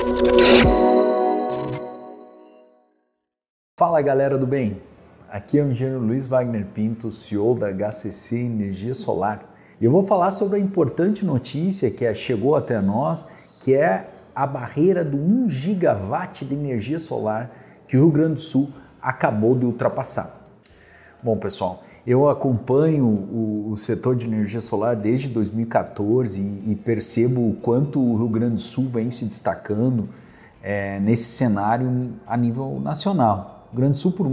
Fala galera do bem, aqui é o engenheiro Luiz Wagner Pinto, CEO da HCC Energia Solar. E eu vou falar sobre a importante notícia que chegou até nós, que é a barreira do 1 gigawatt de energia solar que o Rio Grande do Sul acabou de ultrapassar. Bom pessoal, eu acompanho o setor de energia solar desde 2014 e percebo o quanto o Rio Grande do Sul vem se destacando nesse cenário a nível nacional. O Rio Grande do Sul por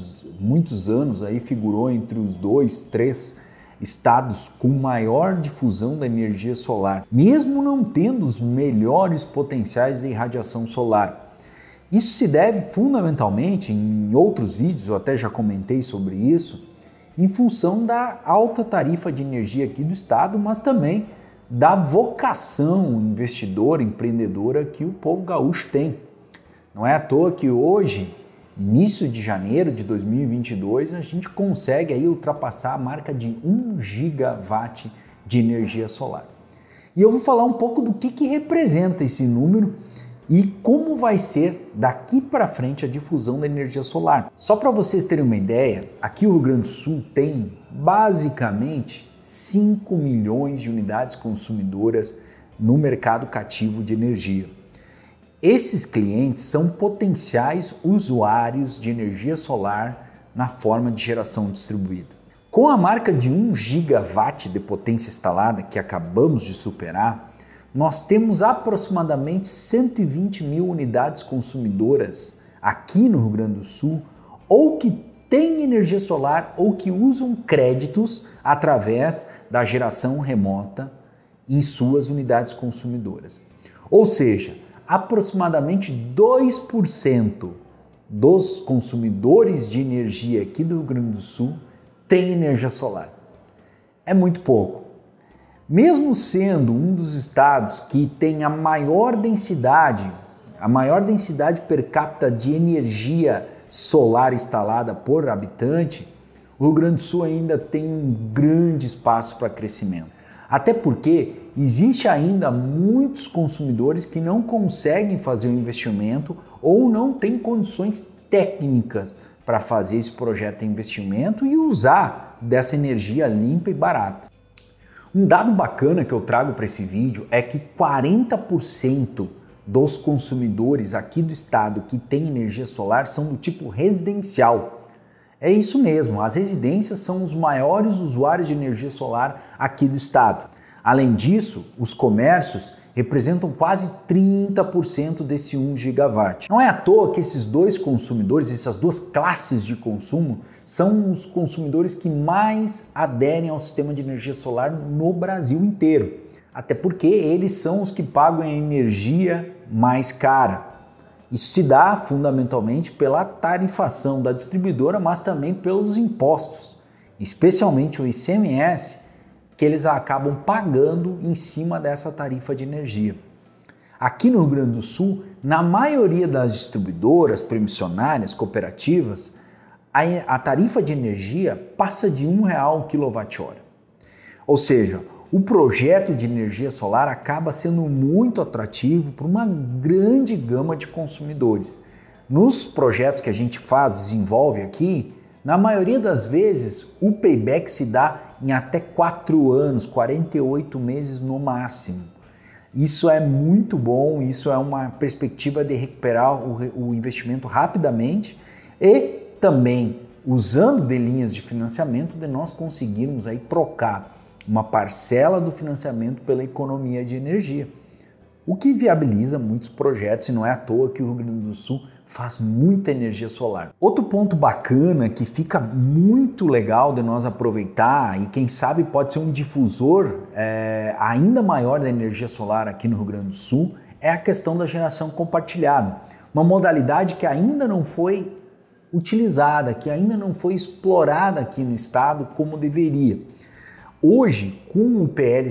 muitos anos aí figurou entre os 2, 3 estados com maior difusão da energia solar, mesmo não tendo os melhores potenciais de irradiação solar. Isso se deve fundamentalmente, em outros vídeos eu até já comentei sobre isso, em função da alta tarifa de energia aqui do estado, mas também da vocação investidora, empreendedora que o povo gaúcho tem. Não é à toa que hoje, início de janeiro de 2022, a gente consegue aí ultrapassar a marca de 1 gigawatt de energia solar. E eu vou falar um pouco do que representa esse número e como vai ser daqui para frente a difusão da energia solar. Só para vocês terem uma ideia, aqui o Rio Grande do Sul tem basicamente 5 milhões de unidades consumidoras no mercado cativo de energia. Esses clientes são potenciais usuários de energia solar na forma de geração distribuída. Com a marca de 1 gigawatt de potência instalada que acabamos de superar, nós temos aproximadamente 120 mil unidades consumidoras aqui no Rio Grande do Sul ou que têm energia solar ou que usam créditos através da geração remota em suas unidades consumidoras. Ou seja, aproximadamente 2% dos consumidores de energia aqui do Rio Grande do Sul têm energia solar. É muito pouco. Mesmo sendo um dos estados que tem a maior densidade per capita de energia solar instalada por habitante, o Rio Grande do Sul ainda tem um grande espaço para crescimento. Até porque existe ainda muitos consumidores que não conseguem fazer o investimento ou não têm condições técnicas para fazer esse projeto de investimento e usar dessa energia limpa e barata. Um dado bacana que eu trago para esse vídeo é que 40% dos consumidores aqui do estado que têm energia solar são do tipo residencial. É isso mesmo, as residências são os maiores usuários de energia solar aqui do estado. Além disso, os comércios representam quase 30% desse 1 gigawatt. Não é à toa que esses dois consumidores, essas duas classes de consumo, são os consumidores que mais aderem ao sistema de energia solar no Brasil inteiro. Até porque eles são os que pagam a energia mais cara. Isso se dá fundamentalmente pela tarifação da distribuidora, mas também pelos impostos, especialmente o ICMS, que eles acabam pagando em cima dessa tarifa de energia. Aqui no Rio Grande do Sul, na maioria das distribuidoras, permissionárias, cooperativas, a tarifa de energia passa de R$1 o kWh. Ou seja, o projeto de energia solar acaba sendo muito atrativo para uma grande gama de consumidores. Nos projetos que a gente desenvolve aqui, na maioria das vezes o payback se dá em até 4 anos, 48 meses no máximo. Isso é muito bom, isso é uma perspectiva de recuperar o investimento rapidamente e também usando de linhas de financiamento de nós conseguirmos aí trocar uma parcela do financiamento pela economia de energia, o que viabiliza muitos projetos e não é à toa que o Rio Grande do Sul faz muita energia solar. Outro ponto bacana que fica muito legal de nós aproveitar e quem sabe pode ser um difusor ainda maior da energia solar aqui no Rio Grande do Sul é a questão da geração compartilhada, uma modalidade que ainda não foi utilizada, que ainda não foi explorada aqui no estado como deveria. Hoje, com o PL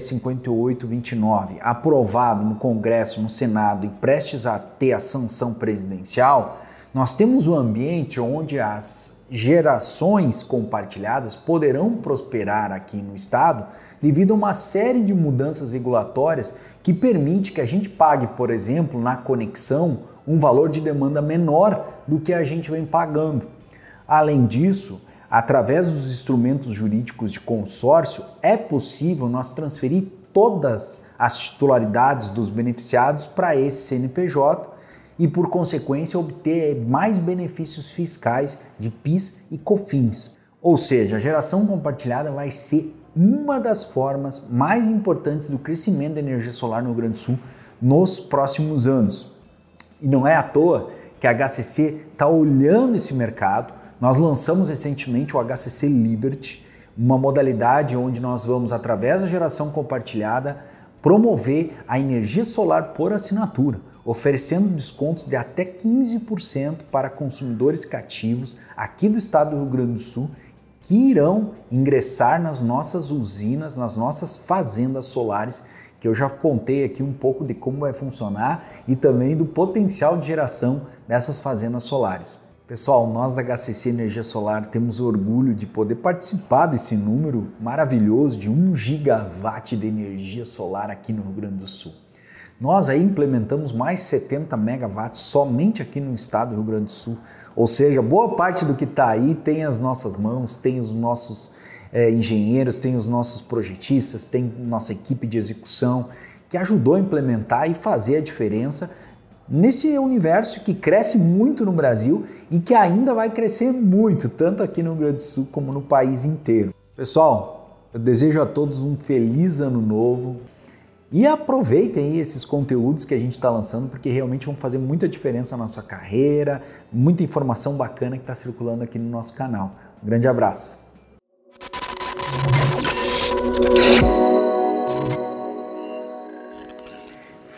5829 aprovado no Congresso, no Senado e prestes a ter a sanção presidencial, Nós temos um ambiente onde as gerações compartilhadas poderão prosperar aqui no estado devido a uma série de mudanças regulatórias que permite que a gente pague, por exemplo, na conexão, um valor de demanda menor do que a gente vem pagando. Além disso, através dos instrumentos jurídicos de consórcio, é possível nós transferir todas as titularidades dos beneficiados para esse CNPJ e, por consequência, obter mais benefícios fiscais de PIS e COFINS. Ou seja, a geração compartilhada vai ser uma das formas mais importantes do crescimento da energia solar no Rio Grande do Sul nos próximos anos. E não é à toa que a HCC está olhando esse mercado. Nós lançamos recentemente o HCC Liberty, uma modalidade onde nós vamos, através da geração compartilhada, promover a energia solar por assinatura, oferecendo descontos de até 15% para consumidores cativos aqui do estado do Rio Grande do Sul que irão ingressar nas nossas usinas, nas nossas fazendas solares, que eu já contei aqui um pouco de como vai funcionar e também do potencial de geração dessas fazendas solares. Pessoal, nós da HCC Energia Solar temos orgulho de poder participar desse número maravilhoso de 1 gigawatt de energia solar aqui no Rio Grande do Sul. Nós aí implementamos mais 70 megawatts somente aqui no estado do Rio Grande do Sul, ou seja, boa parte do que está aí tem as nossas mãos, tem os nossos engenheiros, tem os nossos projetistas, tem nossa equipe de execução que ajudou a implementar e fazer a diferença nesse universo que cresce muito no Brasil e que ainda vai crescer muito, tanto aqui no Rio Grande do Sul como no país inteiro. Pessoal, eu desejo a todos um feliz ano novo e aproveitem aí esses conteúdos que a gente está lançando, porque realmente vão fazer muita diferença na sua carreira, muita informação bacana que está circulando aqui no nosso canal. Um grande abraço!